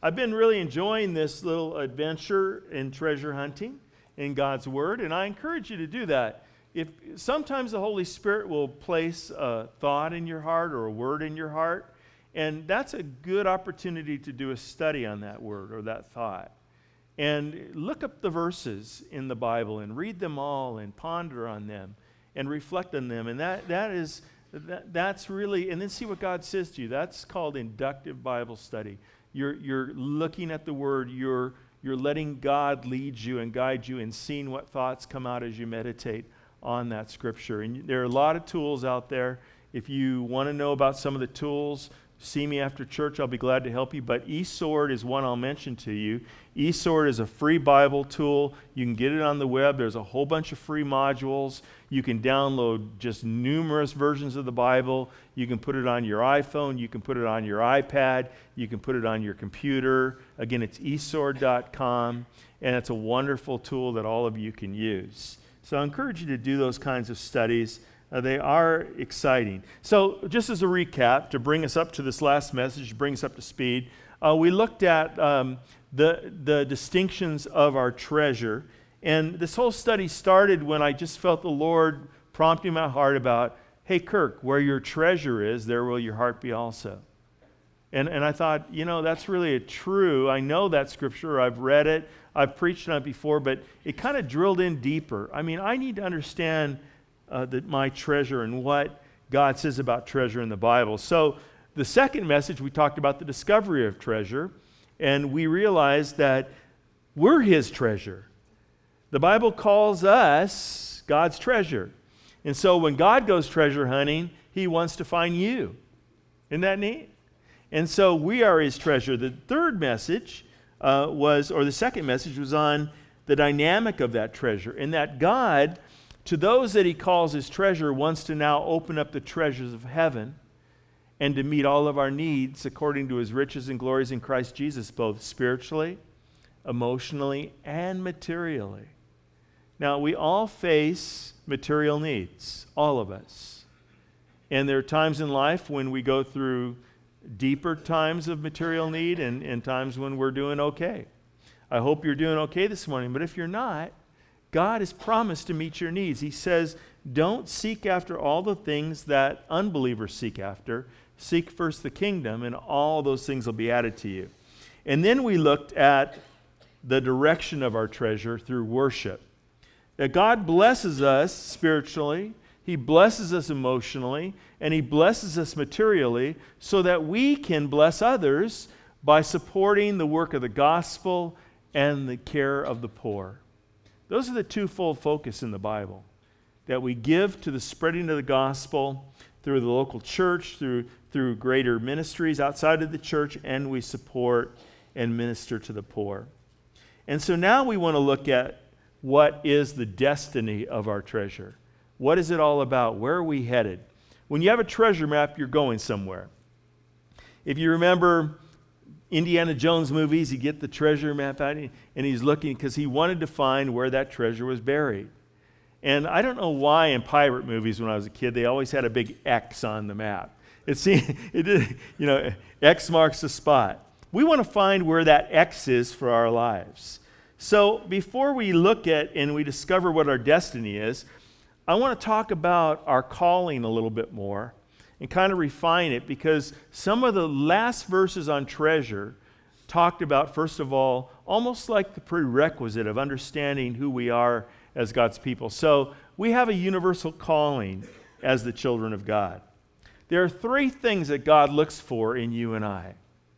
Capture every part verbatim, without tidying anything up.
I've been really enjoying this little adventure in treasure hunting in God's Word, and I encourage you to do that. If sometimes the Holy Spirit will place a thought in your heart or a word in your heart, and that's a good opportunity to do a study on that word or that thought. And look up the verses in the Bible and read them all and ponder on them and reflect on them. And that that is that, that's really, and then see what God says to you. That's called inductive Bible study. You're you're looking at the Word, you're you're letting God lead you and guide you and seeing what thoughts come out as you meditate on that Scripture. And there are a lot of tools out there. If you want to know about some of the tools, see me after church. I'll be glad to help you. But eSword is one I'll mention to you. eSword is a free Bible tool. You can get it on the web. There's a whole bunch of free modules. You can download just numerous versions of the Bible. You can put it on your iPhone. You can put it on your iPad. You can put it on your computer. Again, it's e sword dot com, and it's a wonderful tool that all of you can use. So I encourage you to do those kinds of studies. Uh, they are exciting. So just as a recap, to bring us up to this last message, bring us up to speed, uh, we looked at um, the, the distinctions of our treasure. And this whole study started when I just felt the Lord prompting my heart about, hey, Kirk, where your treasure is, there will your heart be also. And, and I thought, you know, that's really a true. I know that Scripture. I've read it. I've preached on it before, but it kind of drilled in deeper. I mean, I need to understand Uh, that my treasure and what God says about treasure in the Bible. So the second message, we talked about the discovery of treasure, and we realized that we're His treasure. The Bible calls us God's treasure. And so when God goes treasure hunting, He wants to find you. Isn't that neat? And so we are His treasure. The third message uh, was, or the second message was on the dynamic of that treasure, and that God, to those that He calls His treasure, wants to now open up the treasures of heaven and to meet all of our needs according to His riches and glories in Christ Jesus, both spiritually, emotionally, and materially. Now, we all face material needs, all of us. And there are times in life when we go through deeper times of material need and, and times when we're doing okay. I hope you're doing okay this morning, but if you're not, God has promised to meet your needs. He says, don't seek after all the things that unbelievers seek after. Seek first the kingdom, and all those things will be added to you. And then we looked at the direction of our treasure through worship. That God blesses us spiritually, He blesses us emotionally, and He blesses us materially so that we can bless others by supporting the work of the gospel and the care of the poor. Those are the twofold focus in the Bible, that we give to the spreading of the gospel through the local church, through, through greater ministries outside of the church, and we support and minister to the poor. And so now we want to look at what is the destiny of our treasure. What is it all about? Where are we headed? When you have a treasure map, you're going somewhere. If you remember Indiana Jones movies, you get the treasure map out and he's looking because he wanted to find where that treasure was buried. And I don't know why in pirate movies when I was a kid, they always had a big X on the map. It seemed, it did, you know, X marks the spot. We want to find where that X is for our lives. So before we look at and we discover what our destiny is, I want to talk about our calling a little bit more and kind of refine it, because some of the last verses on treasure talked about, first of all, almost like the prerequisite of understanding who we are as God's people. So we have a universal calling as the children of God. There are three things that God looks for in you and I.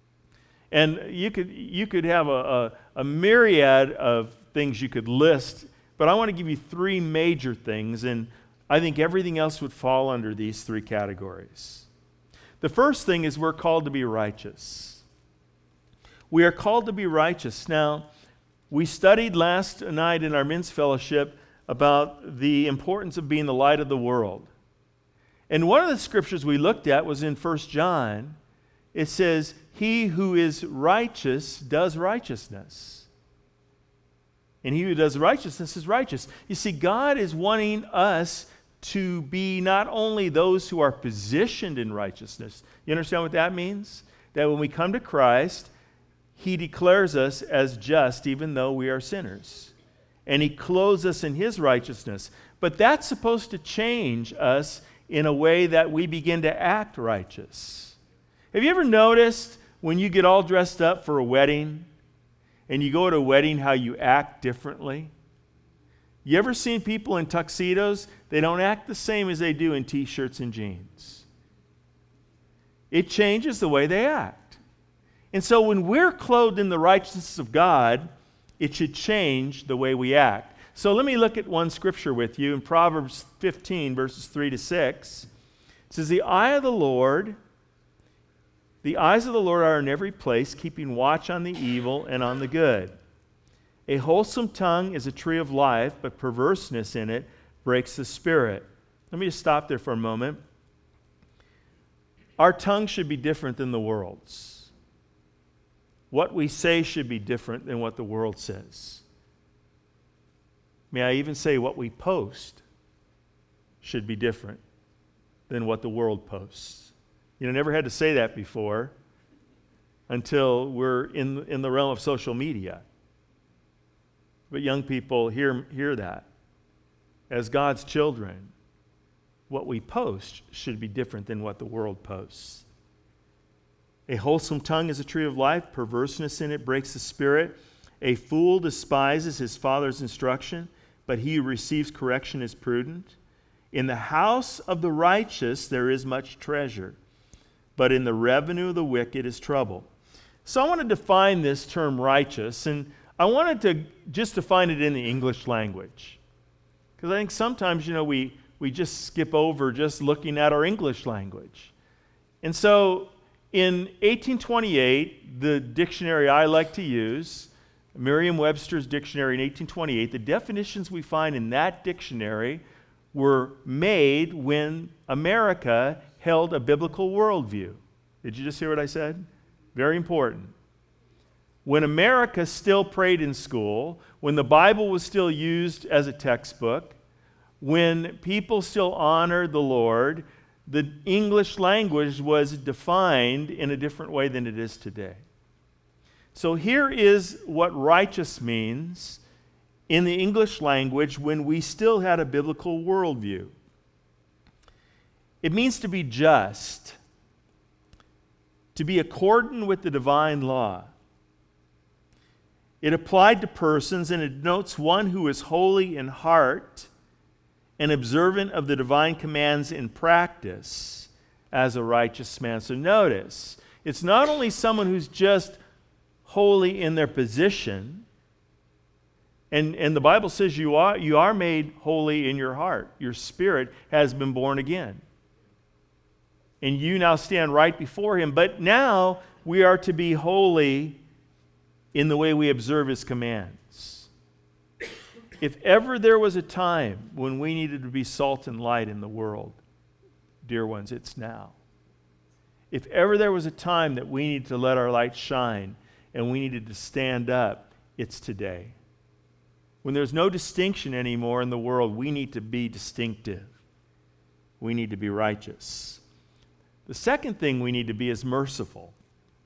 And you could you could have a, a, a myriad of things you could list, but I want to give you three major things, and I think everything else would fall under these three categories. The first thing is we're called to be righteous. We are called to be righteous. Now, we studied last night in our men's fellowship about the importance of being the light of the world. And one of the scriptures we looked at was in First John. It says, he who is righteous does righteousness. And he who does righteousness is righteous. You see, God is wanting us to be not only those who are positioned in righteousness. You understand what that means? That when we come to Christ, he declares us as just even though we are sinners. And he clothes us in his righteousness. But that's supposed to change us in a way that we begin to act righteous. Have you ever noticed when you get all dressed up for a wedding and you go to a wedding how you act differently? You ever seen people in tuxedos? They don't act the same as they do in t-shirts and jeans. It changes the way they act. And so when we're clothed in the righteousness of God, it should change the way we act. So let me look at one scripture with you in Proverbs fifteen, verses three to six. It says, the eye of the Lord, the eyes of the Lord are in every place, keeping watch on the evil and on the good. A wholesome tongue is a tree of life, but perverseness in it breaks the spirit. Let me just stop there for a moment. Our tongue should be different than the world's. What we say should be different than what the world says. May I even say what we post should be different than what the world posts. You know, never had to say that before until we're in, in the realm of social media. But young people hear, hear that. As God's children, what we post should be different than what the world posts. A wholesome tongue is a tree of life. Perverseness in it breaks the spirit. A fool despises his father's instruction, but he who receives correction is prudent. In the house of the righteous there is much treasure, but in the revenue of the wicked is trouble. So I want to define this term righteous, and I wanted to just define it in the English language. Because I think sometimes, you know, we, we just skip over just looking at our English language. And so in eighteen twenty-eight, the dictionary I like to use, Merriam-Webster's dictionary in eighteen twenty-eight, the definitions we find in that dictionary were made when America held a biblical worldview. Did you just hear what I said? Very important. When America still prayed in school, when the Bible was still used as a textbook, when people still honored the Lord, the English language was defined in a different way than it is today. So here is what righteous means in the English language when we still had a biblical worldview. It means to be just, to be accordant with the divine law. It applied to persons, and it denotes one who is holy in heart and observant of the divine commands in practice as a righteous man. So notice, it's not only someone who's just holy in their position, and, and the Bible says you are, you are made holy in your heart. Your spirit has been born again. And you now stand right before Him. But now we are to be holy in the way we observe His commands. If ever there was a time when we needed to be salt and light in the world, dear ones, it's now. If ever there was a time that we need to let our light shine and we needed to stand up, it's today. When there's no distinction anymore in the world, we need to be distinctive. We need to be righteous. The second thing we need to be is merciful.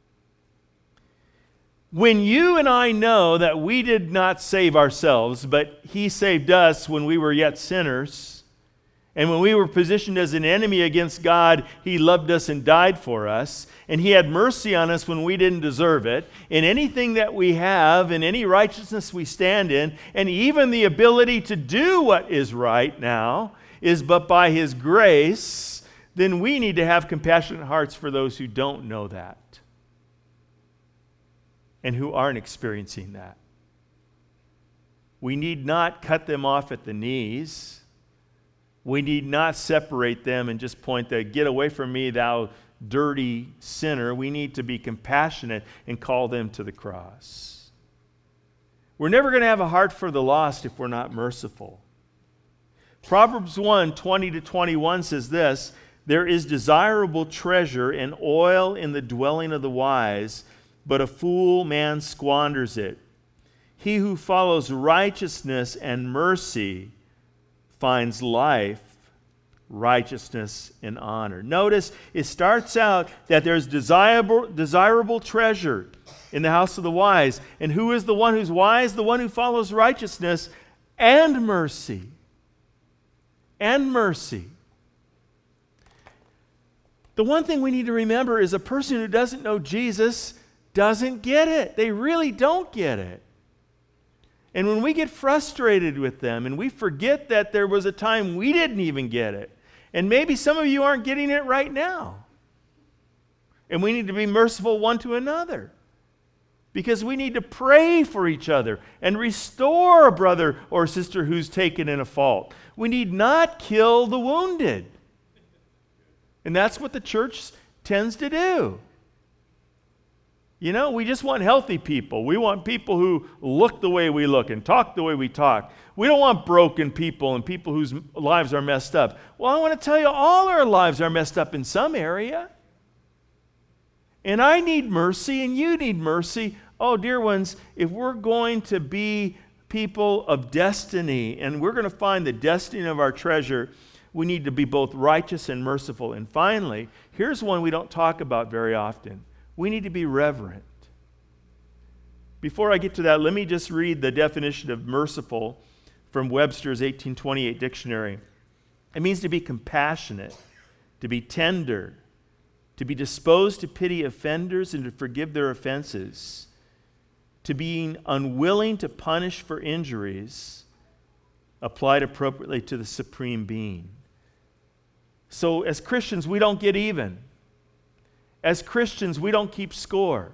When you and I know that we did not save ourselves, but He saved us when we were yet sinners, and when we were positioned as an enemy against God, He loved us and died for us, and He had mercy on us when we didn't deserve it, in anything that we have, in any righteousness we stand in, and even the ability to do what is right now is but by His grace, then we need to have compassionate hearts for those who don't know that and who aren't experiencing that. We need not cut them off at the knees. We need not separate them and just point that, get away from me, thou dirty sinner. We need to be compassionate and call them to the cross. We're never going to have a heart for the lost if we're not merciful. Proverbs one, twenty to twenty-one says this, there is desirable treasure and oil in the dwelling of the wise, but a fool man squanders it. He who follows righteousness and mercy finds life, righteousness, and honor. Notice it starts out that there's desirable, desirable treasure in the house of the wise. And who is the one who's wise? The one who follows righteousness and mercy. And mercy. The one thing we need to remember is a person who doesn't know Jesus doesn't get it. They really don't get it. And when we get frustrated with them and we forget that there was a time we didn't even get it, and maybe some of you aren't getting it right now, and we need to be merciful one to another because we need to pray for each other and restore a brother or sister who's taken in a fault. We need not kill the wounded. And that's what the church tends to do. You know, we just want healthy people. We want people who look the way we look and talk the way we talk. We don't want broken people and people whose lives are messed up. Well, I want to tell you, all our lives are messed up in some area. And I need mercy and you need mercy. Oh, dear ones, if we're going to be people of destiny and we're going to find the destiny of our treasure, we need to be both righteous and merciful. And finally, here's one we don't talk about very often. We need to be reverent. Before I get to that, let me just read the definition of merciful from Webster's eighteen twenty-eight dictionary. It means to be compassionate, to be tender, to be disposed to pity offenders and to forgive their offenses, to being unwilling to punish for injuries applied appropriately to the Supreme Being. So as Christians, we don't get even. As Christians, we don't keep score.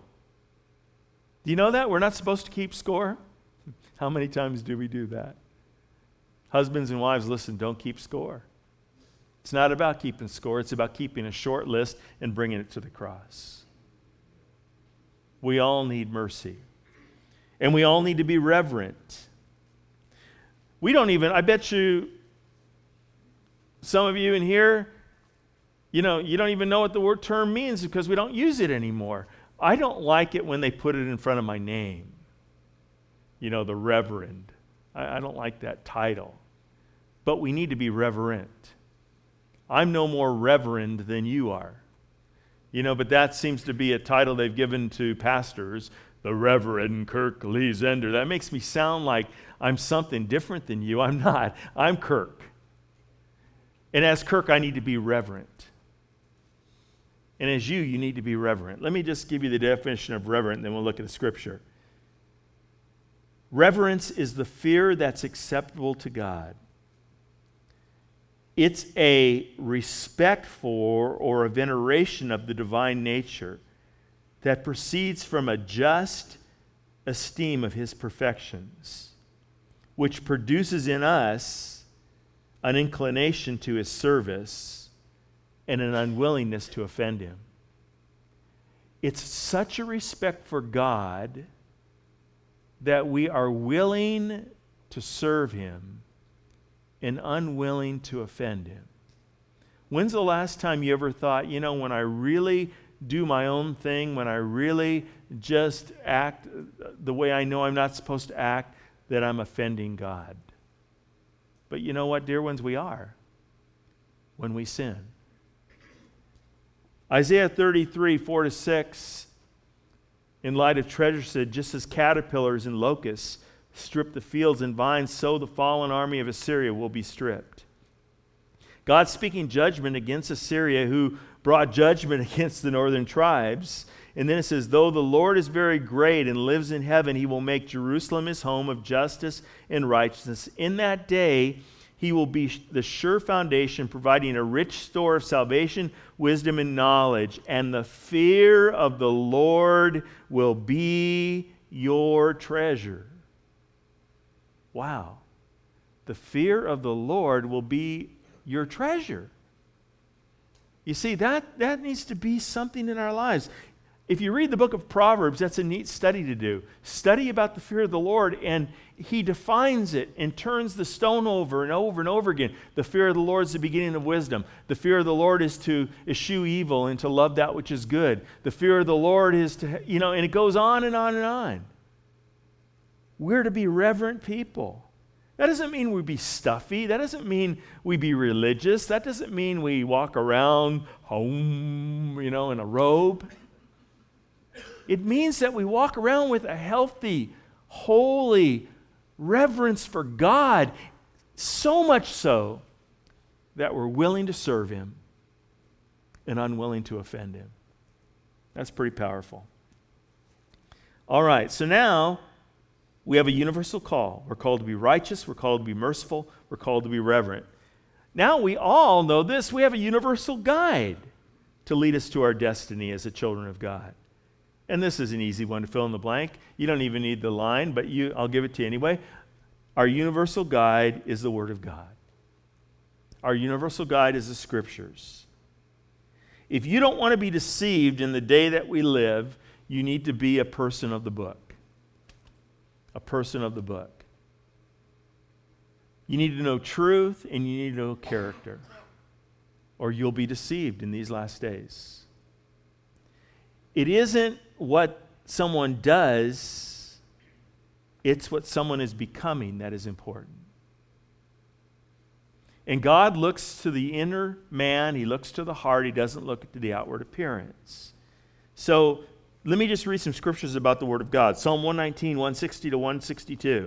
Do you know that? We're not supposed to keep score. How many times do we do that? Husbands and wives, listen, don't keep score. It's not about keeping score. It's about keeping a short list and bringing it to the cross. We all need mercy. And we all need to be reverent. We don't even, I bet you, some of you in here, you know, you don't even know what the word term means because we don't use it anymore. I don't like it when they put it in front of my name. You know, the Reverend. I, I don't like that title. But we need to be reverent. I'm no more reverend than you are. You know, but that seems to be a title they've given to pastors. The Reverend Kirk Lee Zender. That makes me sound like I'm something different than you. I'm not. I'm Kirk. And as Kirk, I need to be reverent. And as you, you need to be reverent. Let me just give you the definition of reverent, and then we'll look at the scripture. Reverence is the fear that's acceptable to God. It's a respect for or a veneration of the divine nature that proceeds from a just esteem of his perfections, which produces in us an inclination to his service and an unwillingness to offend him. It's such a respect for God that we are willing to serve him and unwilling to offend him. When's the last time you ever thought, you know, when I really do my own thing, when I really just act the way I know I'm not supposed to act, that I'm offending God? But you know what, dear ones, we are when we sin. Isaiah thirty-three, four to six, in light of treasure said, just as caterpillars and locusts strip the fields and vines, so the fallen army of Assyria will be stripped. God speaking judgment against Assyria, who brought judgment against the northern tribes. And then it says, though the Lord is very great and lives in heaven, he will make Jerusalem his home of justice and righteousness. In that day, he will be the sure foundation, providing a rich store of salvation, wisdom, and knowledge. And the fear of the Lord will be your treasure. Wow. The fear of the Lord will be your treasure. You see, that, that needs to be something in our lives. If you read the book of Proverbs, that's a neat study to do. Study about the fear of the Lord, and he defines it and turns the stone over and over and over again. The fear of the Lord is the beginning of wisdom. The fear of the Lord is to eschew evil and to love that which is good. The fear of the Lord is to, you know, and it goes on and on and on. We're to be reverent people. That doesn't mean we be stuffy. That doesn't mean we be religious. That doesn't mean we walk around home, you know, in a robe. It means that we walk around with a healthy, holy reverence for God, so much so that we're willing to serve Him and unwilling to offend Him. That's pretty powerful. All right, so now we have a universal call. We're called to be righteous. We're called to be merciful. We're called to be reverent. Now we all know this. We have a universal guide to lead us to our destiny as the children of God. And this is an easy one to fill in the blank. You don't even need the line, but you, I'll give it to you anyway. Our universal guide is the Word of God. Our universal guide is the Scriptures. If you don't want to be deceived in the day that we live, you need to be a person of the book. A person of the book. You need to know truth and you need to know character, or you'll be deceived in these last days. It isn't what someone does, it's what someone is becoming that is important. And God looks to the inner man, He looks to the heart, He doesn't look to the outward appearance. So, let me just read some scriptures about the Word of God. Psalm one nineteen, one sixty to one sixty-two.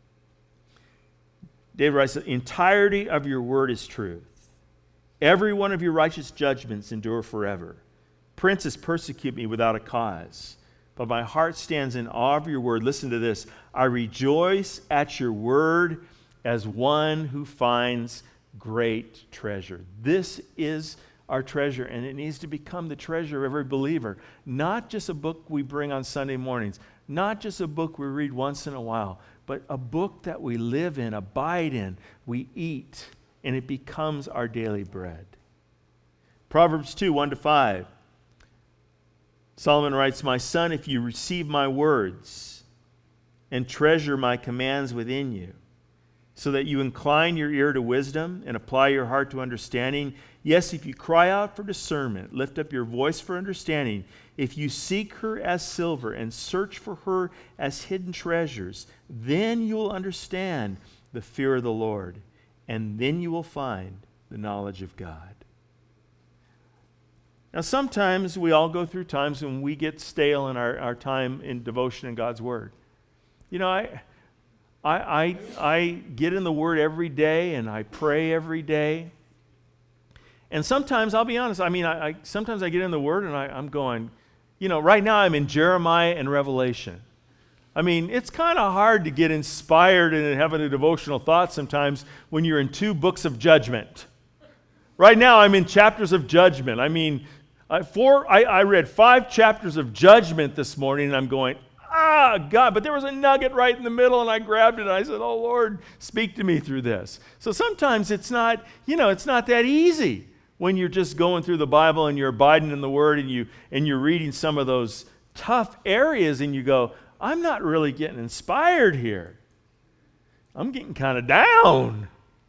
David writes, the entirety of your word is truth. Every one of your righteous judgments endure forever. Princes persecute me without a cause, but my heart stands in awe of your word. Listen to this. I rejoice at your word as one who finds great treasure. This is our treasure, and it needs to become the treasure of every believer. Not just a book we bring on Sunday mornings, not just a book we read once in a while, but a book that we live in, abide in, we eat, and it becomes our daily bread. Proverbs two, one to five. Solomon writes, my son, if you receive my words and treasure my commands within you, so that you incline your ear to wisdom and apply your heart to understanding. Yes, if you cry out for discernment, lift up your voice for understanding. If you seek her as silver and search for her as hidden treasures, then you will understand the fear of the Lord, and then you will find the knowledge of God. Now, sometimes we all go through times when we get stale in our, our time in devotion in God's Word. You know, I... I, I, I get in the Word every day and I pray every day. And sometimes, I'll be honest, I mean, I, I sometimes I get in the Word and I, I'm going, you know, right now I'm in Jeremiah and Revelation. I mean, it's kind of hard to get inspired and having a devotional thought sometimes when you're in two books of judgment. Right now I'm in chapters of judgment. I mean, I, four, I, I read five chapters of judgment this morning and I'm going, ah, God, but there was a nugget right in the middle and I grabbed it and I said, oh, Lord, speak to me through this. So sometimes it's not, you know, it's not that easy when you're just going through the Bible and you're abiding in the Word and, you, and you're reading some of those tough areas and you go, I'm not really getting inspired here. I'm getting kind of down.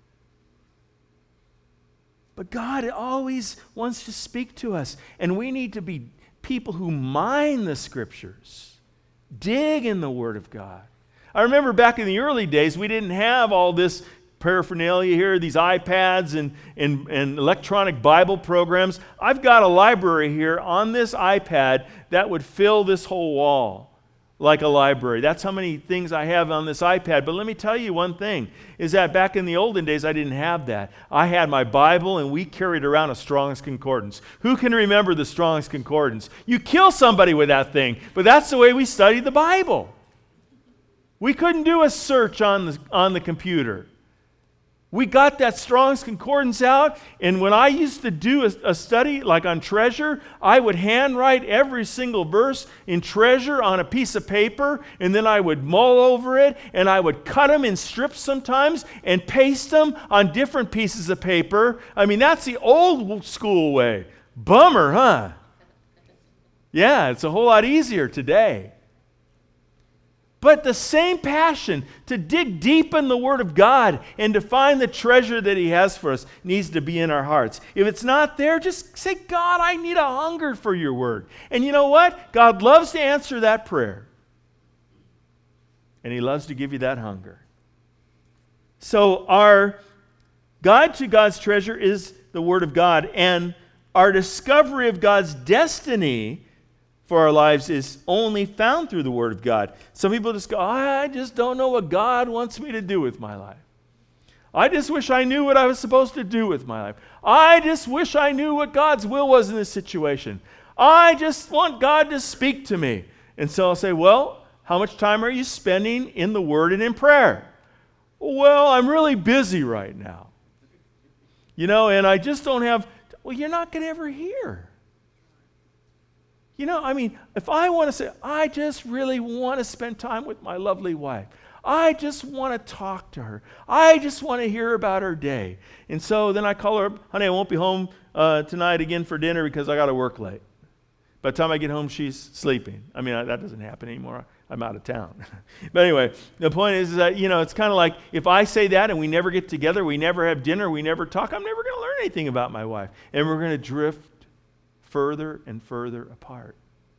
But God always wants to speak to us, and we need to be people who mine the Scriptures. Dig in the Word of God. I remember back in the early days, we didn't have all this paraphernalia here, these iPads and, and, and electronic Bible programs. I've got a library here on this iPad that would fill this whole wall like a library. That's how many things I have on this iPad. But let me tell you one thing, is that back in the olden days, I didn't have that. I had my Bible, and we carried around a Strong's Concordance. Who can remember the Strong's Concordance? You kill somebody with that thing, but that's the way we studied the Bible. We couldn't do a search on the, on the computer. We got that Strong's Concordance out, and when I used to do a, a study like on treasure, I would handwrite every single verse in treasure on a piece of paper, and then I would mull over it, and I would cut them in strips sometimes and paste them on different pieces of paper. I mean, that's the old school way. Bummer, huh? Yeah, it's a whole lot easier today. But the same passion to dig deep in the Word of God and to find the treasure that He has for us needs to be in our hearts. If it's not there, just say, God, I need a hunger for your Word. And you know what? God loves to answer that prayer. And He loves to give you that hunger. So our guide to God's treasure is the Word of God, and our discovery of God's destiny for our lives is only found through the Word of God. Some people just go, I just don't know what God wants me to do with my life. I just wish I knew what I was supposed to do with my life. I just wish I knew what God's will was in this situation. I just want God to speak to me. And so I'll say, well, how much time are you spending in the Word and in prayer? Well, I'm really busy right now. You know, and I just don't have, well, you're not going to ever hear. You know, I mean, if I want to say, I just really want to spend time with my lovely wife. I just want to talk to her. I just want to hear about her day. And so then I call her, honey, I won't be home uh, tonight again for dinner because I got to work late. By the time I get home, she's sleeping. I mean, I, that doesn't happen anymore. I'm out of town. But anyway, the point is, is that, you know, it's kind of like if I say that and we never get together, we never have dinner, we never talk, I'm never going to learn anything about my wife. And we're going to drift further and further apart.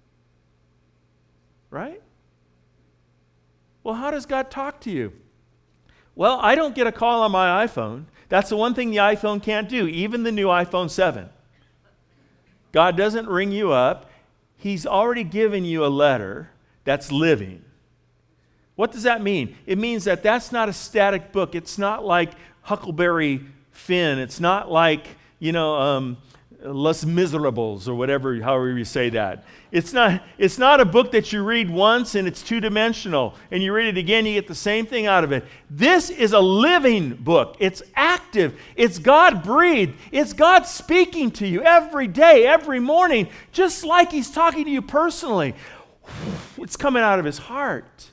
Right? Well, how does God talk to you? Well, I don't get a call on my iPhone. That's the one thing the iPhone can't do, even the new iPhone seven. God doesn't ring you up. He's already given you a letter that's living. What does that mean? It means that that's not a static book. It's not like Huckleberry Finn. It's not like, you know, um, Les Miserables or whatever, however you say that. It's not, it's not a book that you read once and it's two-dimensional, and you read it again, you get the same thing out of it. This is a living book. It's active. It's God-breathed. It's God speaking to you every day, every morning, just like He's talking to you personally. It's coming out of His heart.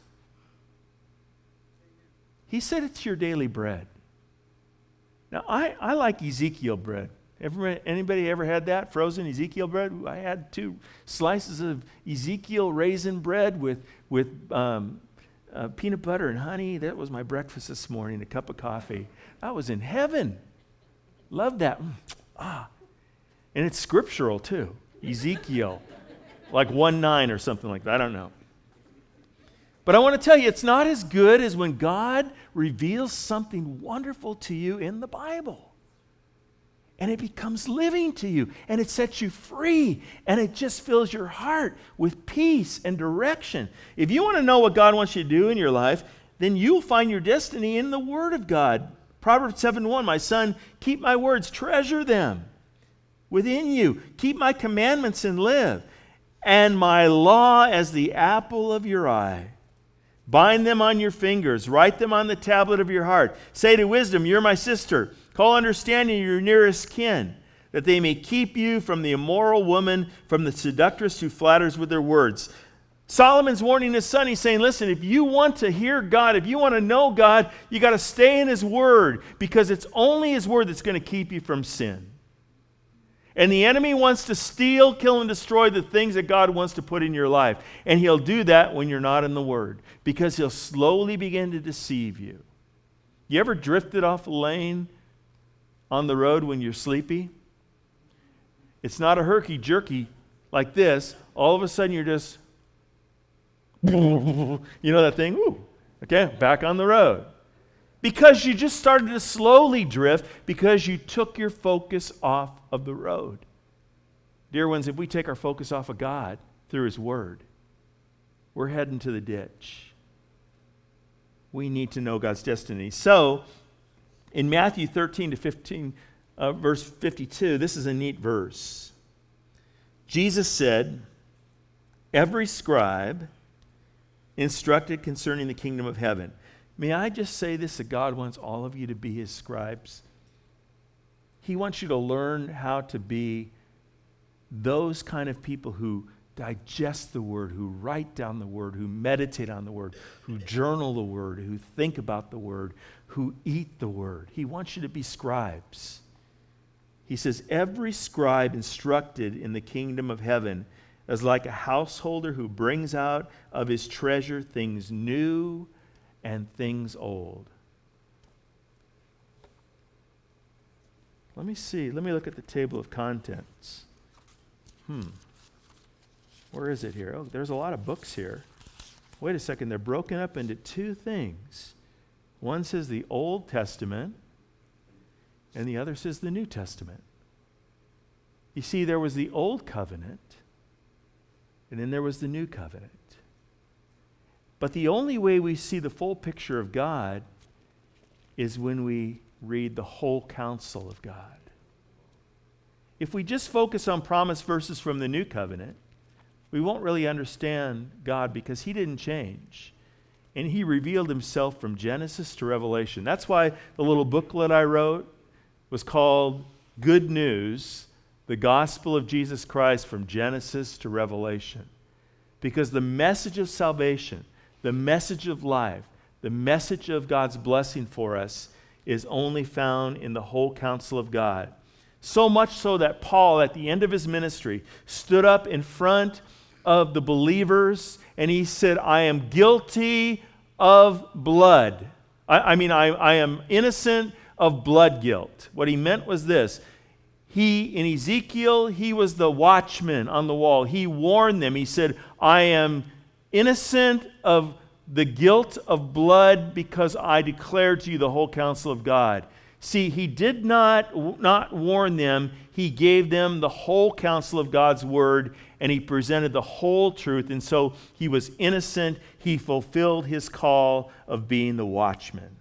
He said it's your daily bread. Now, I, I like Ezekiel bread. Ever, anybody ever had that, frozen Ezekiel bread? I had two slices of Ezekiel raisin bread with, with um, uh, peanut butter and honey. That was my breakfast this morning, a cup of coffee. I was in heaven. Love that. Mm. Ah. And it's scriptural, too. Ezekiel. Like one nine or something like that. I don't know. But I want to tell you, it's not as good as when God reveals something wonderful to you in the Bible. And it becomes living to you, and it sets you free, and it just fills your heart with peace and direction. If you want to know what God wants you to do in your life, then you'll find your destiny in the Word of God. Proverbs seven one, my son, keep my words, treasure them within you. Keep my commandments and live, and my law as the apple of your eye. Bind them on your fingers, write them on the tablet of your heart. Say to wisdom, you're my sister. Call understanding your nearest kin, that they may keep you from the immoral woman, from the seductress who flatters with their words. Solomon's warning his son. He's saying, listen, if you want to hear God, if you want to know God, you got to stay in His Word, because it's only His Word that's going to keep you from sin. And the enemy wants to steal, kill, and destroy the things that God wants to put in your life. And he'll do that when you're not in the Word, because he'll slowly begin to deceive you. You ever drifted off a lane on the road when you're sleepy? It's not a herky-jerky like this. All of a sudden you're just, you know that thing? Woo, okay, back on the road. Because you just started to slowly drift because you took your focus off of the road. Dear ones, if we take our focus off of God through His Word, we're heading to the ditch. We need to know God's destiny. So, in Matthew thirteen to fifteen, uh, verse fifty-two, this is a neat verse. Jesus said, every scribe instructed concerning the kingdom of heaven. May I just say this, that God wants all of you to be His scribes. He wants you to learn how to be those kind of people who digest the Word, who write down the Word, who meditate on the Word, who journal the Word, who think about the Word, who eat the Word. He wants you to be scribes. He says, every scribe instructed in the kingdom of heaven is like a householder who brings out of his treasure things new and things old. Let me see. Let me look at the table of contents. Hmm. Where is it here? Oh, there's a lot of books here. Wait a second. They're broken up into two things. One says the Old Testament, and the other says the New Testament. You see, there was the Old Covenant, and then there was the New Covenant. But the only way we see the full picture of God is when we read the whole counsel of God. If we just focus on promise verses from the New Covenant, we won't really understand God because he didn't change. And he revealed himself from Genesis to Revelation. That's why the little booklet I wrote was called Good News, the Gospel of Jesus Christ from Genesis to Revelation. Because the message of salvation, the message of life, the message of God's blessing for us is only found in the whole counsel of God. So much so that Paul, at the end of his ministry, stood up in front of the believers and he said, I am guilty of blood. I, I mean, I, I am innocent of blood guilt. What he meant was this. He, in Ezekiel, he was the watchman on the wall. He warned them. He said, I am innocent of the guilt of blood because I declared to you the whole counsel of God. See, he did not, not warn them. He gave them the whole counsel of God's word, and he presented the whole truth. And so he was innocent. He fulfilled his call of being the watchman.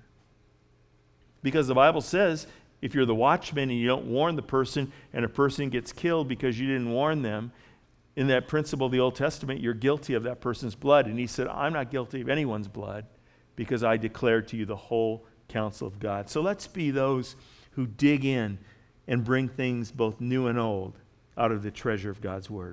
Because the Bible says, if you're the watchman and you don't warn the person, and a person gets killed because you didn't warn them, in that principle of the Old Testament, you're guilty of that person's blood. And he said, I'm not guilty of anyone's blood because I declared to you the whole counsel of God. So let's be those who dig in and bring things both new and old out of the treasure of God's word.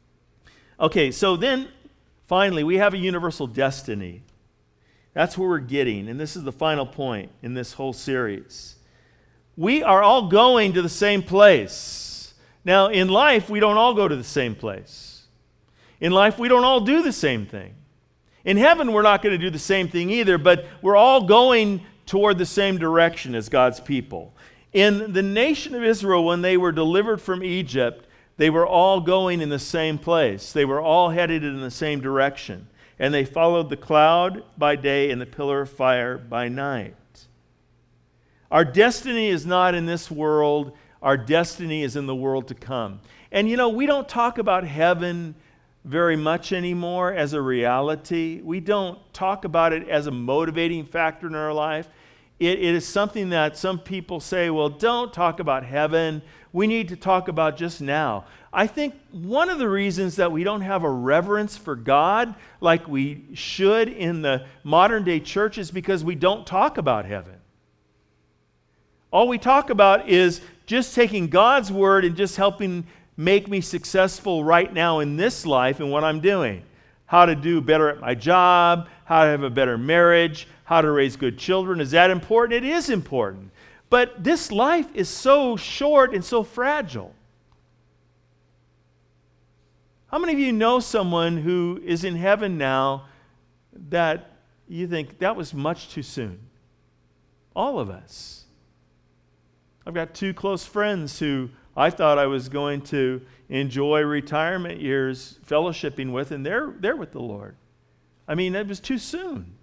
Okay, so then finally, we have a universal destiny. That's where we're getting, and this is the final point in this whole series. We are all going to the same place. Now, in life, we don't all go to the same place. In life, we don't all do the same thing. In heaven, we're not going to do the same thing either, but we're all going toward the same direction as God's people. In the nation of Israel, when they were delivered from Egypt, they were all going in the same place. They were all headed in the same direction. And they followed the cloud by day and the pillar of fire by night. Our destiny is not in this world. Our destiny is in the world to come. And you know, we don't talk about heaven very much anymore as a reality. We don't talk about it as a motivating factor in our life. It, it is something that some people say, well, don't talk about heaven. We need to talk about just now. I think one of the reasons that we don't have a reverence for God like we should in the modern day church is because we don't talk about heaven. All we talk about is just taking God's word and just helping make me successful right now in this life and what I'm doing. How to do better at my job, how to have a better marriage, how to raise good children. Is that important? It is important. But this life is so short and so fragile. How many of you know someone who is in heaven now that you think that was much too soon? All of us. I've got two close friends who I thought I was going to enjoy retirement years fellowshipping with, and they're, they're with the Lord. I mean, it was too soon.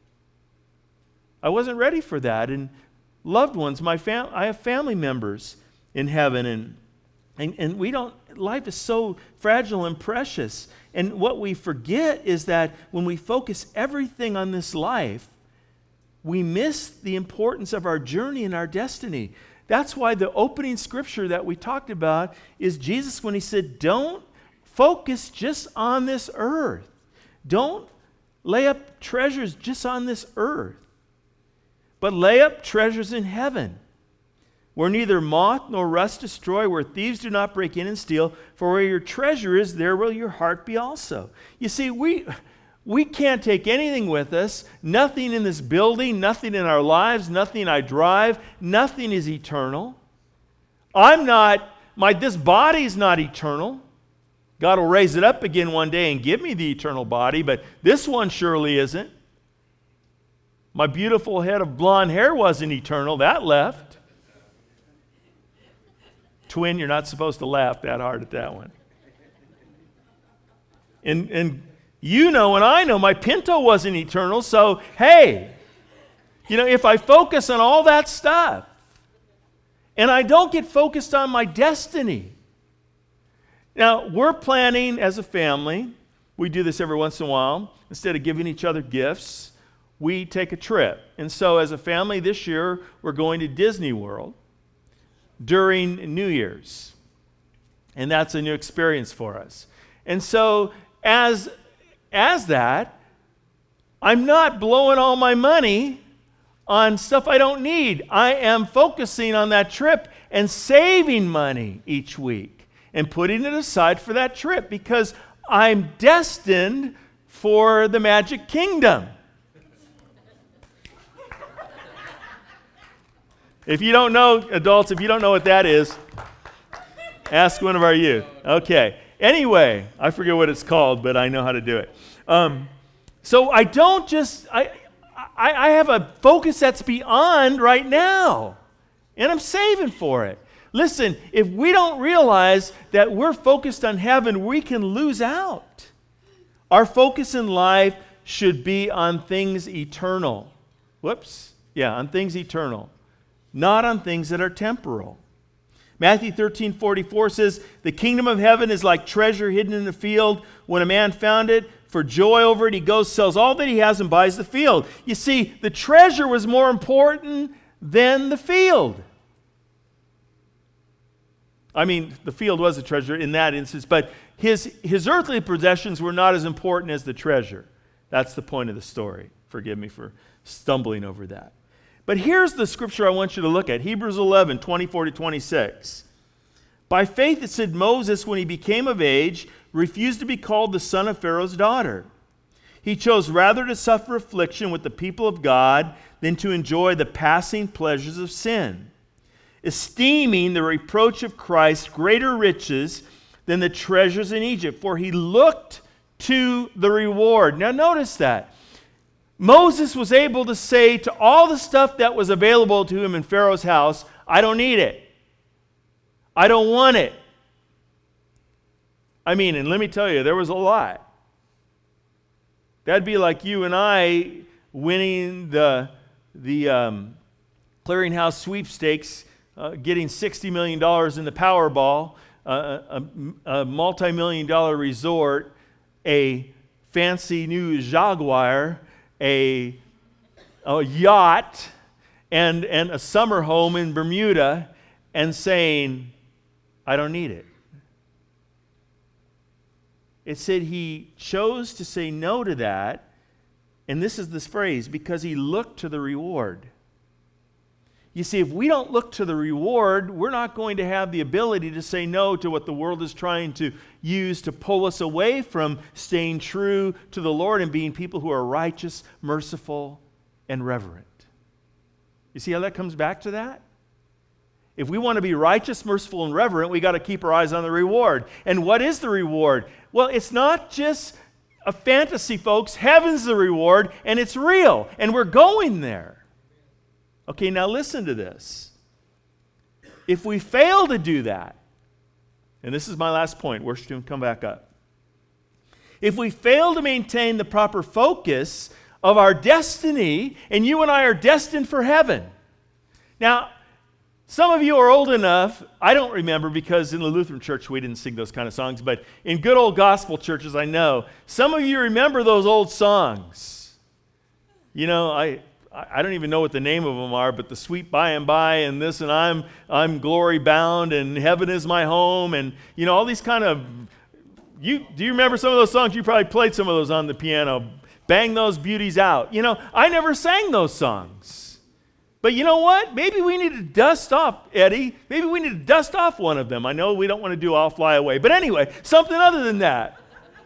I wasn't ready for that. And loved ones, my fam- I have family members in heaven, and, and, and we don't, life is so fragile and precious. And what we forget is that when we focus everything on this life, we miss the importance of our journey and our destiny. That's why the opening scripture that we talked about is Jesus when he said, don't focus just on this earth. Don't lay up treasures just on this earth, but lay up treasures in heaven, where neither moth nor rust destroy, where thieves do not break in and steal, for where your treasure is, there will your heart be also. You see, we... We can't take anything with us, nothing in this building, nothing in our lives, nothing I drive, nothing is eternal. I'm not, my this body's not eternal. God will raise it up again one day and give me the eternal body, but this one surely isn't. My beautiful head of blonde hair wasn't eternal, that left. Twin, you're not supposed to laugh that hard at that one. And, and You know and I know my Pinto wasn't eternal, so hey, You know, if I focus on all that stuff and I don't get focused on my destiny. Now, we're planning as a family, we do this every once in a while, instead of giving each other gifts, we take a trip. And so as a family this year, we're going to Disney World during New Year's. And that's a new experience for us. And so as, as that, I'm not blowing all my money on stuff I don't need. I am focusing on that trip and saving money each week and putting it aside for that trip because I'm destined for the Magic Kingdom. If you don't know, adults, if you don't know what that is, ask one of our youth. Okay. Anyway, I forget what it's called, but I know how to do it. Um, so I don't just, I, I, I have a focus that's beyond right now, and I'm saving for it. Listen, if we don't realize that we're focused on heaven, we can lose out. Our focus in life should be on things eternal. Whoops. Yeah, on things eternal, not on things that are temporal. Matthew thirteen forty-four says, the kingdom of heaven is like treasure hidden in the field. When a man found it, for joy over it, he goes, sells all that he has and buys the field. You see, the treasure was more important than the field. I mean, the field was a treasure in that instance, but his, his earthly possessions were not as important as the treasure. That's the point of the story. Forgive me for stumbling over that. But here's the scripture I want you to look at. Hebrews eleven, twenty-four to twenty-six. By faith it said Moses, when he became of age, refused to be called the son of Pharaoh's daughter. He chose rather to suffer affliction with the people of God than to enjoy the passing pleasures of sin, esteeming the reproach of Christ greater riches than the treasures in Egypt, for he looked to the reward. Now notice that. Moses was able to say to all the stuff that was available to him in Pharaoh's house, I don't need it. I don't want it. I mean, and let me tell you, there was a lot. That'd be like you and I winning the, the um, clearinghouse sweepstakes, uh, getting sixty million dollars in the Powerball, uh, a, a multi-million dollar resort, a fancy new Jaguar, A, a yacht, and, and a summer home in Bermuda, and saying, I don't need it. It said he chose to say no to that, and this is this phrase, because he looked to the reward. You see, if we don't look to the reward, we're not going to have the ability to say no to what the world is trying to use to pull us away from staying true to the Lord and being people who are righteous, merciful, and reverent. You see how that comes back to that? If we want to be righteous, merciful, and reverent, we got to keep our eyes on the reward. And what is the reward? Well, it's not just a fantasy, folks. Heaven's the reward, and it's real, and we're going there. Okay, now listen to this. If we fail to do that, and this is my last point, worship team, come back up. If we fail to maintain the proper focus of our destiny, and you and I are destined for heaven. Now, some of you are old enough, I don't remember because in the Lutheran church we didn't sing those kind of songs, but in good old gospel churches I know, some of you remember those old songs. You know, I... I don't even know what the name of them are, but the sweet by and by and this and I'm I'm glory bound and heaven is my home and, you know, all these kind of, you do you remember some of those songs? You probably played some of those on the piano. Bang those beauties out. You know, I never sang those songs. But you know what? Maybe we need to dust off, Eddie. Maybe we need to dust off one of them. I know we don't want to do I'll Fly Away. But anyway, something other than that.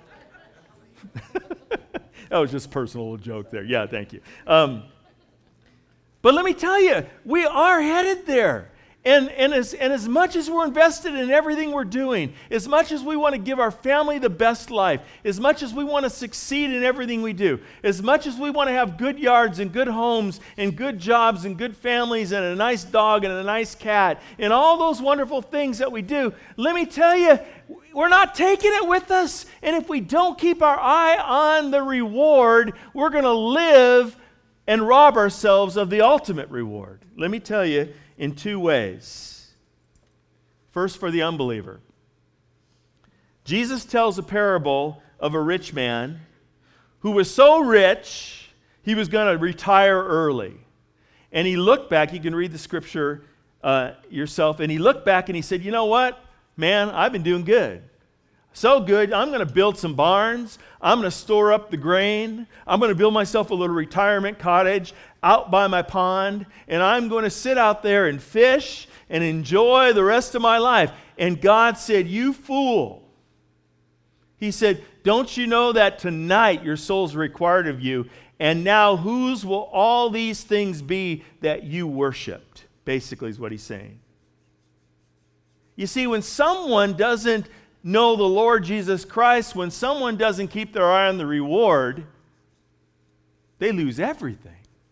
That was just a personal little joke there. Yeah, thank you. Um, But let me tell you, we are headed there. And, and, as, and as much as we're invested in everything we're doing, as much as we want to give our family the best life, as much as we want to succeed in everything we do, as much as we want to have good yards and good homes and good jobs and good families and a nice dog and a nice cat and all those wonderful things that we do, let me tell you, we're not taking it with us. And if we don't keep our eye on the reward, we're going to live and rob ourselves of the ultimate reward? Let me tell you in two ways. First, for the unbeliever. Jesus tells a parable of a rich man who was so rich he was going to retire early. And he looked back, you can read the scripture uh, yourself, and he looked back and he said, you know what, man, I've been doing good. So good, I'm going to build some barns. I'm going to store up the grain. I'm going to build myself a little retirement cottage out by my pond, and I'm going to sit out there and fish and enjoy the rest of my life. And God said, you fool. He said, don't you know that tonight your soul's required of you? And now whose will all these things be that you worshiped? Basically is what he's saying. You see, when someone doesn't know the Lord Jesus Christ, when someone doesn't keep their eye on the reward, they lose everything.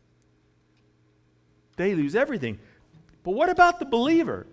They lose everything. But what about the believer?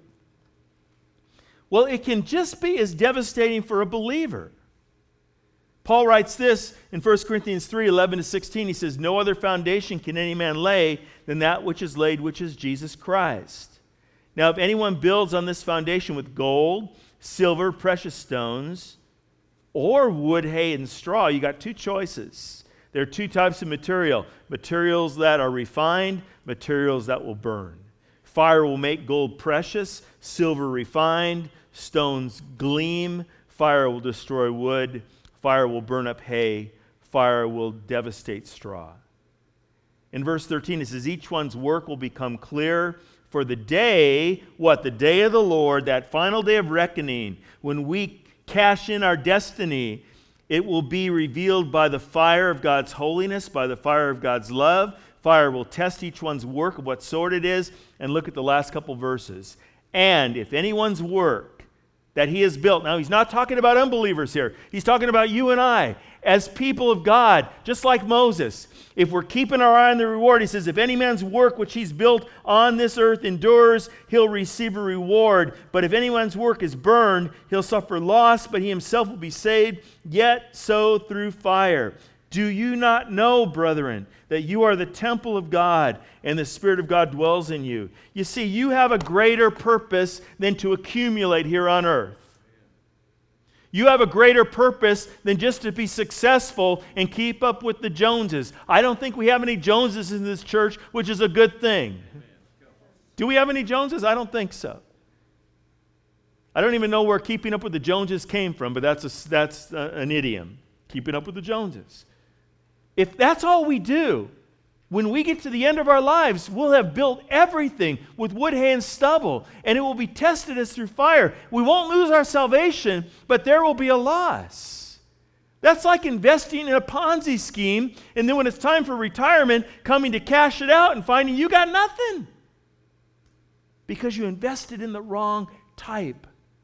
Well, it can just be as devastating for a believer. Paul writes this in First Corinthians three, eleven to sixteen. He says, no other foundation can any man lay than that which is laid, which is Jesus Christ. Now, if anyone builds on this foundation with gold, silver, precious stones, or wood, hay, and straw, you got two choices. There are two types of material. Materials that are refined, materials that will burn. Fire will make gold precious, silver refined, stones gleam, fire will destroy wood, fire will burn up hay, fire will devastate straw. In verse thirteen, it says, each one's work will become clear, for the day, what? The day of the Lord, that final day of reckoning, when we cash in our destiny, it will be revealed by the fire of God's holiness, by the fire of God's love. Fire will test each one's work of what sort it is. And look at the last couple verses. And if anyone's work that he has built, now he's not talking about unbelievers here. He's talking about you and I as people of God, just like Moses. If we're keeping our eye on the reward, he says, if any man's work which he's built on this earth endures, he'll receive a reward. But if anyone's work is burned, he'll suffer loss, but he himself will be saved, yet so through fire. Do you not know, brethren, that you are the temple of God and the Spirit of God dwells in you? You see, you have a greater purpose than to accumulate here on earth. You have a greater purpose than just to be successful and keep up with the Joneses. I don't think we have any Joneses in this church, which is a good thing. Do we have any Joneses? I don't think so. I don't even know where keeping up with the Joneses came from, but that's, a, that's a, an idiom. Keeping up with the Joneses. If that's all we do, when we get to the end of our lives, we'll have built everything with wood, hay, and stubble, and it will be tested as through fire. We won't lose our salvation, but there will be a loss. That's like investing in a Ponzi scheme, and then when it's time for retirement, coming to cash it out and finding you got nothing because you invested in the wrong type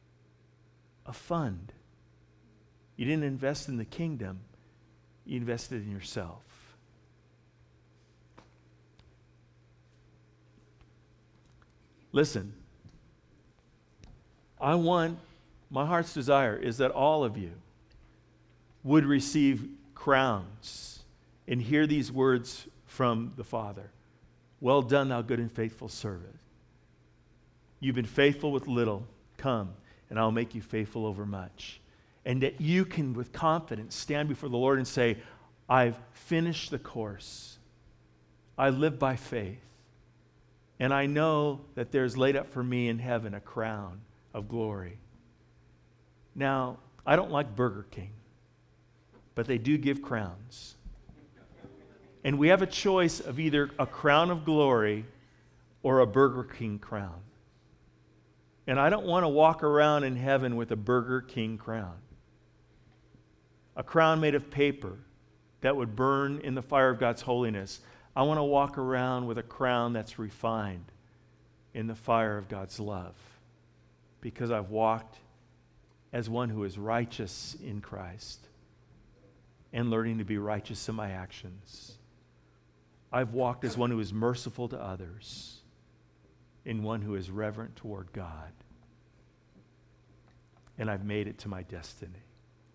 of fund. You didn't invest in the kingdom. You invested in yourself. Listen, I want, my heart's desire is that all of you would receive crowns and hear these words from the Father. Well done, thou good and faithful servant. You've been faithful with little. Come, and I'll make you faithful over much. And that you can, with confidence, stand before the Lord and say, I've finished the course. I live by faith. And I know that there's laid up for me in heaven a crown of glory. Now, I don't like Burger King, but they do give crowns. And we have a choice of either a crown of glory or a Burger King crown. And I don't want to walk around in heaven with a Burger King crown. A crown made of paper that would burn in the fire of God's holiness. I want to walk around with a crown that's refined in the fire of God's love because I've walked as one who is righteous in Christ and learning to be righteous in my actions. I've walked as one who is merciful to others and one who is reverent toward God. And I've made it to my destiny.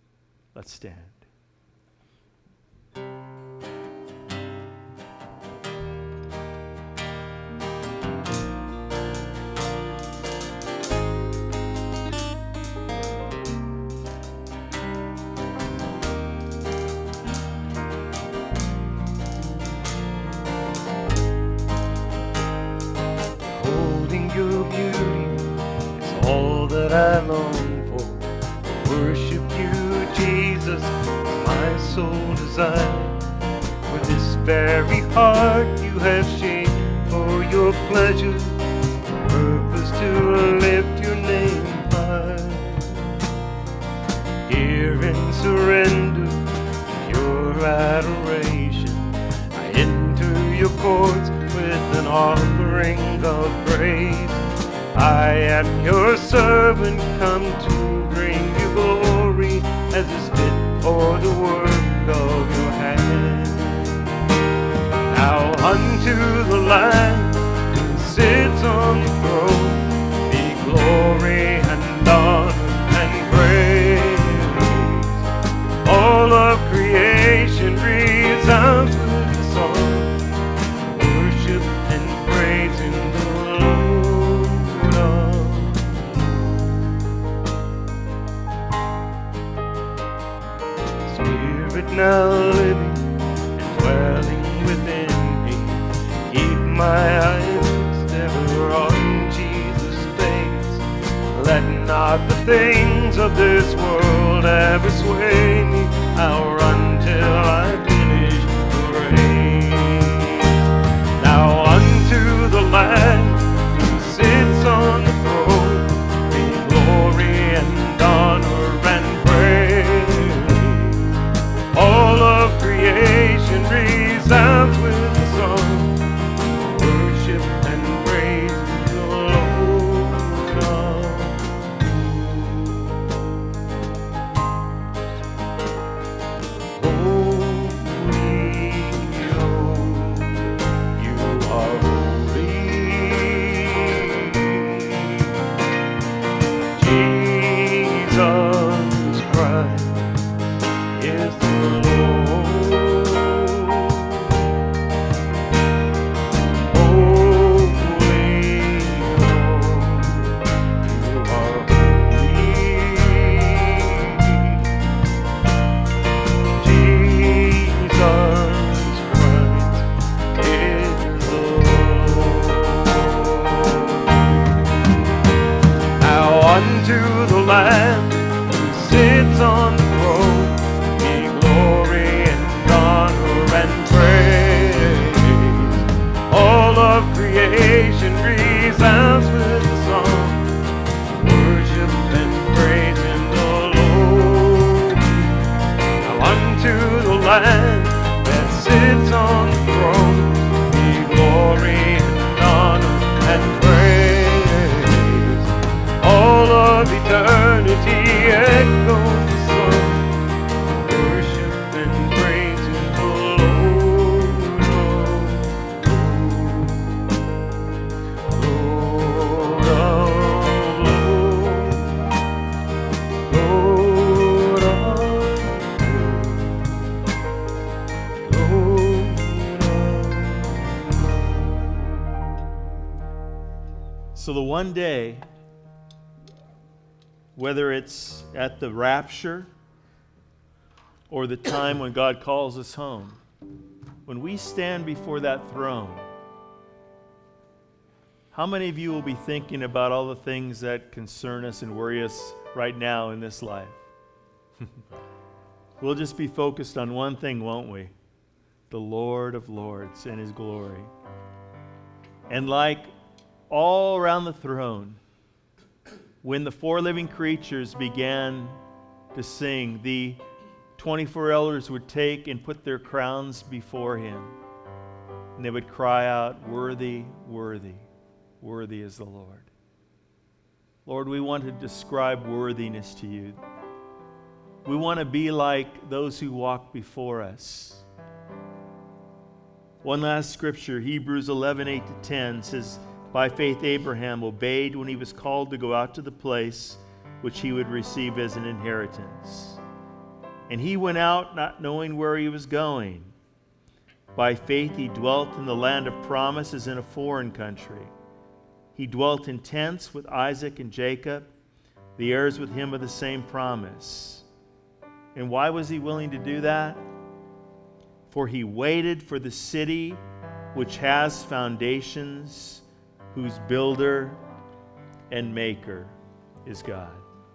Let's stand. that I long for. Worship you, Jesus, my sole desire. With this very heart you have shaped for your pleasure, purpose to lift your name high. Here in surrender, pure adoration, I enter your courts with an offering of praise. I am your servant, come to bring you glory, as is fit for the work of your hands. Now unto the Lamb who sits on the throne be glory and honor and praise. All of creation resounds with the song, worship and praise in the Lord of. Spirit now living and dwelling within me, keep my eyes ever on Jesus' face. Let not the things of this world ever sway me. I'll run till I finish the race. Now unto the Lamb who sits on the throne be glory and honor and praise. All of creation resounds with the song, worship and praise the Lord of. Holy, oh, you are holy. Jesus Christ is the Lord. Unto the Lamb who sits on the throne be glory and honor and praise. All of creation resounds with the song, worship and praise in the Lord. Now unto the Lamb that sits on the throne be glory and honor and praise. All of eternity echoes the song, worship and praise in the Lord of Lord of Lords, Lord of Lord. So the one day, whether it's at the rapture or the time when God calls us home, when we stand before that throne, how many of you will be thinking about all the things that concern us and worry us right now in this life? We'll just be focused on one thing, won't we? The Lord of Lords and His glory. And like all around the throne, when the four living creatures began to sing, the twenty-four elders would take and put their crowns before Him. And they would cry out, "Worthy, worthy, worthy is the Lord." Lord, we want to describe worthiness to You. We want to be like those who walk before us. One last scripture, Hebrews eleven, eight to ten says, "By faith Abraham obeyed when he was called to go out to the place which he would receive as an inheritance. And he went out not knowing where he was going. By faith he dwelt in the land of promise as in a foreign country. He dwelt in tents with Isaac and Jacob, the heirs with him of the same promise." And why was he willing to do that? "For he waited for the city which has foundations, whose builder and maker is God.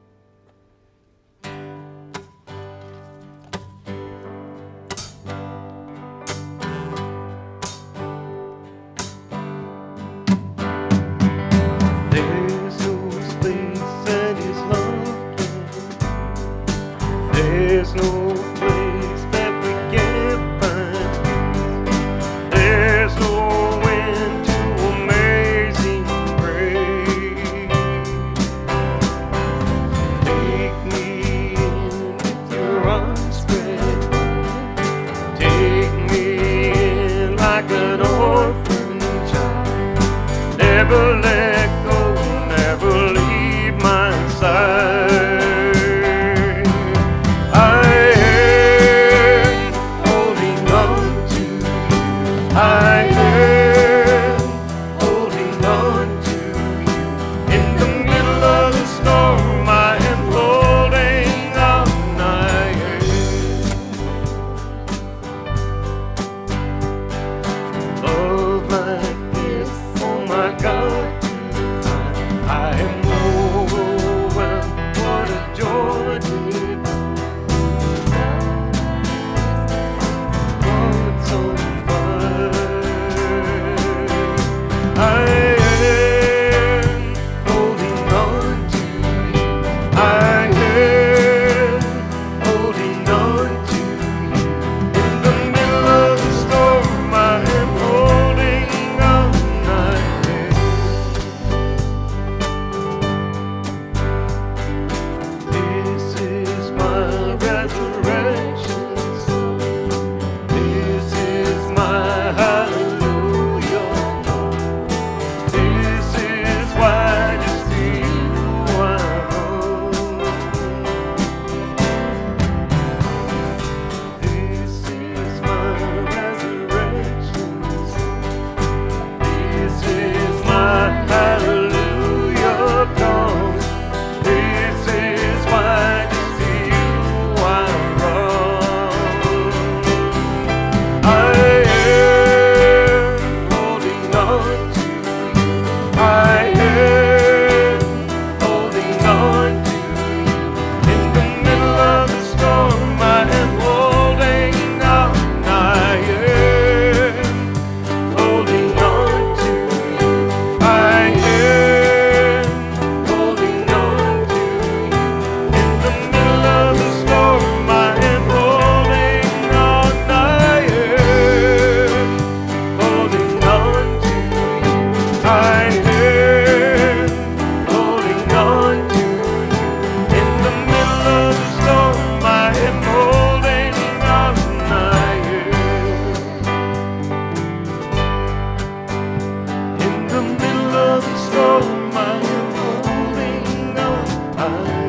There's no space that His love can. There's no place that we can't find. There's no end to amazing grace. Take me in with your arms spread wide. Take me in like an orphan child. Never let go, never leave my side. I am holding on to you. I am holding on to you. In the middle of the storm, I am holding on. I am love like this. Oh my God, I am overwhelmed. What a joy divine. Hearts on fire. I am holding on to you. I am holding on to you. In the middle of the storm, I am holding on. I am. This is my resurrection song. This is my hallelujah. This is why just to you I run. This is my resurrection song. This is my hallelujah dawn. This is why just to you I run. I am holding on to you. I am holding on to you. In the middle of the storm, I am holding on. I am holding on to you. I am holding on to you. In the middle of the storm, I am holding on. I am holding on to you. I am holding on to you. In the middle of the storm, I am holding on. I am. In the middle of the storm, I am holding on. I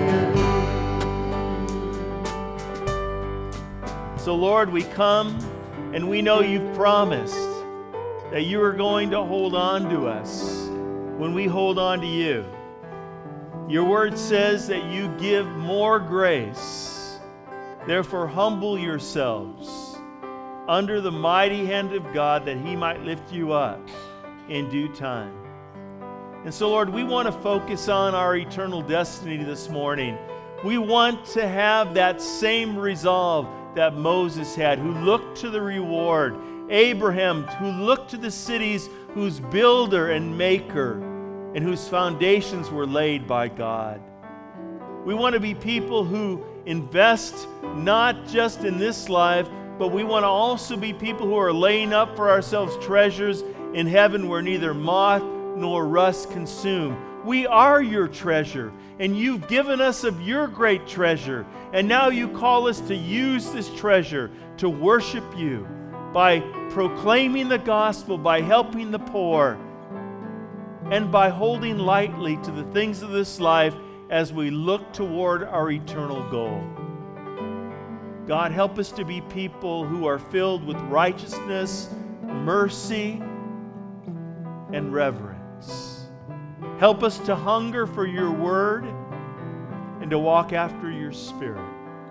am. So, Lord, we come and we know you've promised that you are going to hold on to us when we hold on to you. Your word says that you give more grace. Therefore, humble yourselves under the mighty hand of God that he might lift you up in due time. And so, Lord, we want to focus on our eternal destiny this morning. We want to have that same resolve that Moses had, who looked to the reward. Abraham, who looked to the cities whose builder and maker and whose foundations were laid by God. We want to be people who invest not just in this life, but we want to also be people who are laying up for ourselves treasures in heaven where neither moth nor rust consume. We are your treasure, and you've given us of your great treasure. And now you call us to use this treasure to worship you by proclaiming the gospel, by helping the poor, and by holding lightly to the things of this life as we look toward our eternal goal. God, help us to be people who are filled with righteousness, mercy, and reverence. Help us to hunger for your word and to walk after your spirit.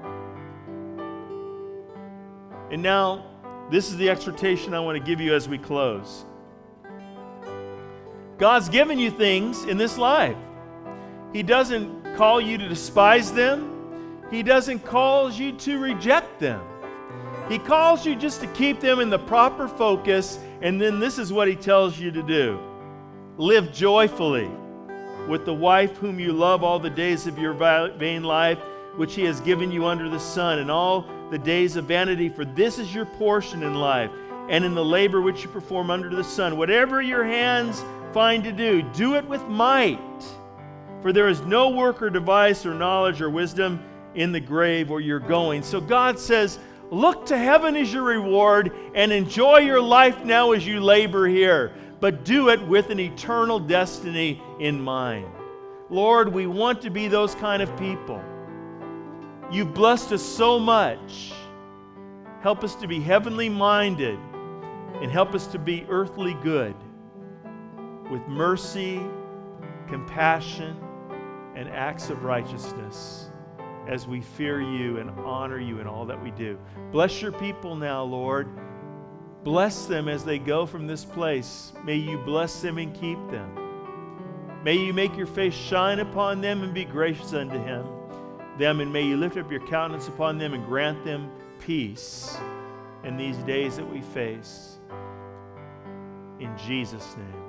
And now, this is the exhortation I want to give you as we close. God's given you things in this life. He doesn't call you to despise them. He doesn't call you to reject them. He calls you just to keep them in the proper focus, and then this is what he tells you to do. Live joyfully with the wife whom you love all the days of your vain life, which he has given you under the sun, and all the days of vanity, for this is your portion in life, and in the labor which you perform under the sun. Whatever your hands find to do, do it with might. For there is no work or device or knowledge or wisdom in the grave where you're going. So God says, look to heaven as your reward and enjoy your life now as you labor here. But do it with an eternal destiny in mind. Lord, we want to be those kind of people. You've blessed us so much. Help us to be heavenly minded and help us to be earthly good with mercy, compassion, and acts of righteousness as we fear you and honor you in all that we do. Bless your people now, Lord. Bless them as they go from this place. May you bless them and keep them. May you make your face shine upon them and be gracious unto him, them, and may you lift up your countenance upon them and grant them peace in these days that we face. In Jesus' name.